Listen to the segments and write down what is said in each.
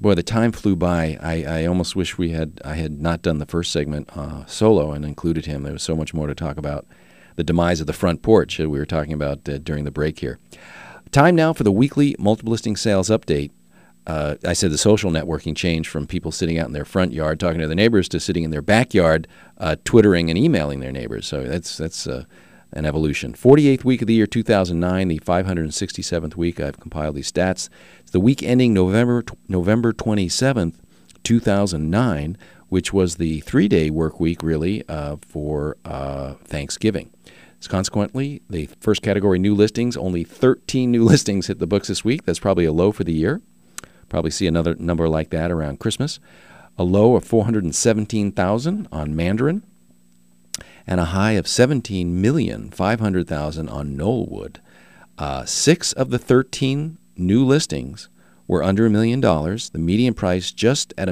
Boy, the time flew by. I almost wish I had not done the first segment solo and included him. There was so much more to talk about. The demise of the front porch that we were talking about during the break here. Time now for the weekly multiple listing sales update. I said the social networking changed from people sitting out in their front yard talking to their neighbors to sitting in their backyard twittering and emailing their neighbors. So that's an evolution. 48th week of the year 2009, the 567th week. I've compiled these stats. It's the week ending November 27th, 2009, which was the 3-day work week, really, for Thanksgiving. So consequently, the first category, new listings, only 13 new listings hit the books this week. That's probably a low for the year. Probably see another number like that around Christmas. A low of 417,000 on Mandarin, and a high of 17,500,000 on Knollwood. 6 of the 13 new listings were under $1 million. The median price just at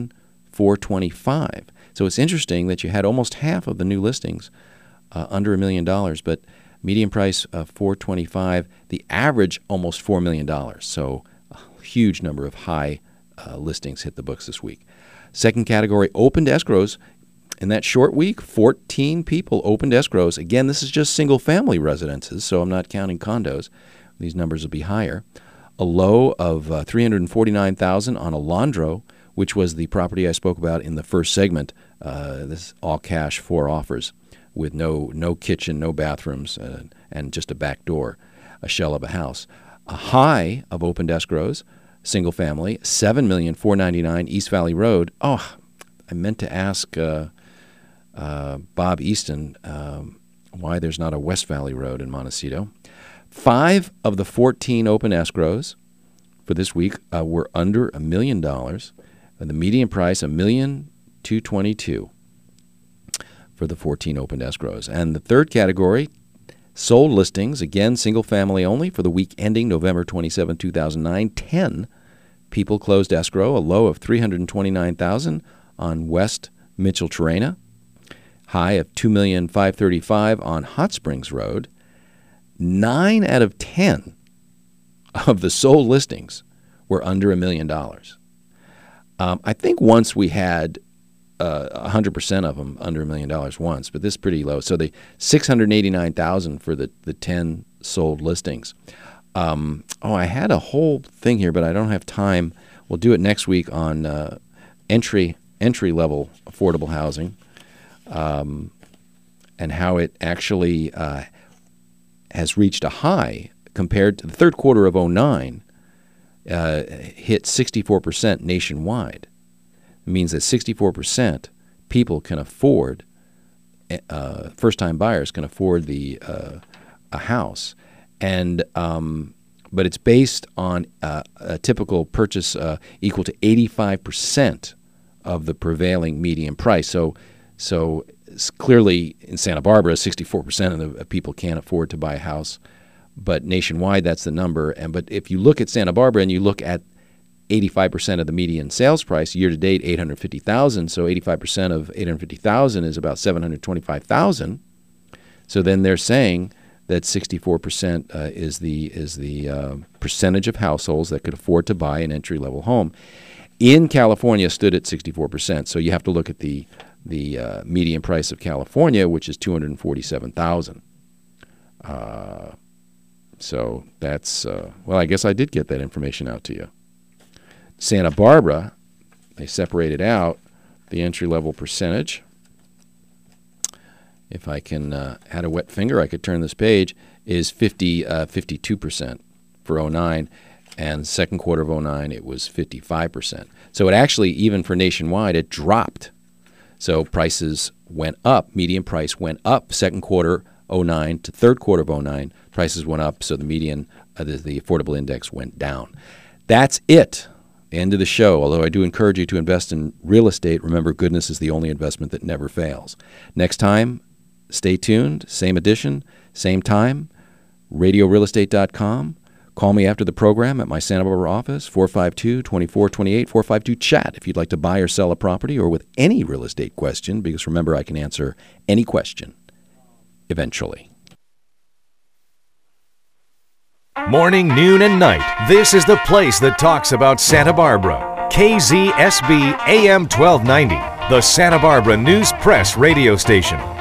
$1,425,000. So it's interesting that you had almost half of the new listings under $1 million, but median price of $425,000. The average almost $4 million. So a huge number of high listings hit the books this week. Second category, opened escrows. In that short week, 14 people opened escrows. Again, this is just single-family residences, so I'm not counting condos. These numbers will be higher. A low of $349,000 on Alondro, which was the property I spoke about in the first segment. This all cash, 4 offers with no kitchen, no bathrooms, and just a back door, a shell of a house. A high of opened escrows, single-family, $7,499,000 East Valley Road. Oh, I meant to ask Bob Easton why there's not a West Valley Road in Montecito. 5 of the 14 open escrows for this week were under $1 million, and the median price $1,222,000 for the 14 open escrows. And the third category, sold listings, again single family only, for the week ending November 27, 2009. 10 people closed escrow, a low of $329,000 on West Mitchell-Terrena, high of $2,535,000 on Hot Springs Road. 9 out of 10 of the sold listings were under $1 million. I think once we had 100% of them under $1 million once, but this is pretty low. So the $689,000 for the 10 sold listings. I had a whole thing here, but I don't have time. We'll do it next week on entry-level affordable housing, and how it actually has reached a high compared to the third quarter of 2009, hit 64% nationwide. It means that 64% people can afford, first-time buyers can afford a house. And but it's based on a typical purchase equal to 85% of the prevailing median price. So clearly in Santa Barbara, 64% of the people can't afford to buy a house, but nationwide that's the number. But if you look at Santa Barbara and you look at 85% of the median sales price year to date, $850,000. So 85% of $850,000 is about $725,000. So then they're saying that 64% is the percentage of households that could afford to buy an entry-level home. In California, stood at 64%. So you have to look at the median price of California, which is $247,000. So that's well, I guess I did get that information out to you. Santa Barbara, they separated out the entry-level percentage. If I can had a wet finger, I could turn this page, is 52% for 2009, and second quarter of 2009 it was 55%. So it actually, even for nationwide, it dropped. So prices went up, median price went up second quarter 2009 to third quarter of 2009. Prices went up, so the median, the affordable index went down. That's it. End of the show. Although I do encourage you to invest in real estate, remember, goodness is the only investment that never fails. Next time, stay tuned. Same edition, same time, radiorealestate.com. Call me after the program at my Santa Barbara office, 452-2428, 452-CHAT, if you'd like to buy or sell a property or with any real estate question, because remember, I can answer any question eventually. Morning, noon, and night. This is the place that talks about Santa Barbara. KZSB AM 1290, the Santa Barbara News Press radio station.